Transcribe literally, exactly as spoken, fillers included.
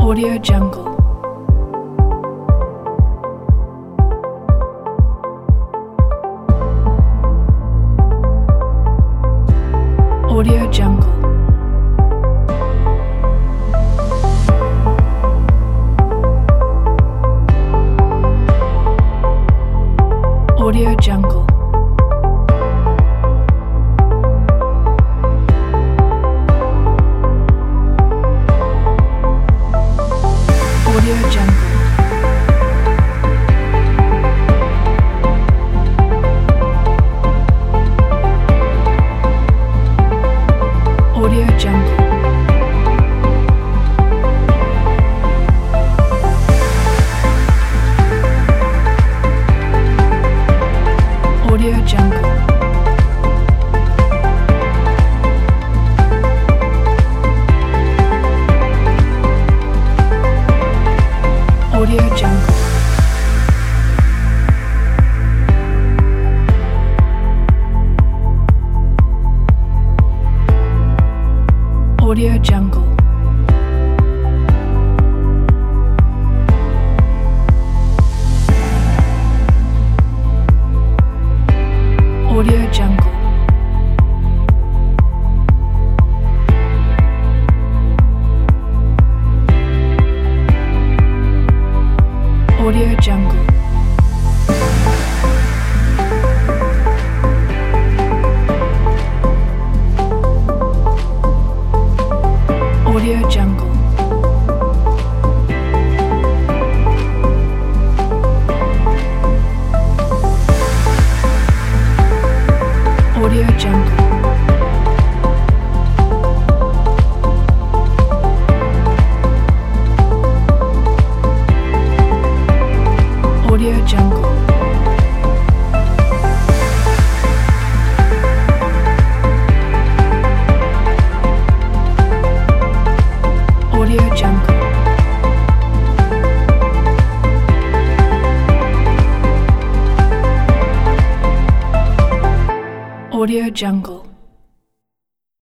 Audio Jungle. Audio Jungle. Audio Jungle. Audio Jungle. Audio Jungle. Audio Jungle. Audio Jungle. Audio Jungle. Audio Jungle. Audio Jungle. Audio Jungle. Audio Jungle. Audio Jungle. Audio Jungle. Audio Jungle.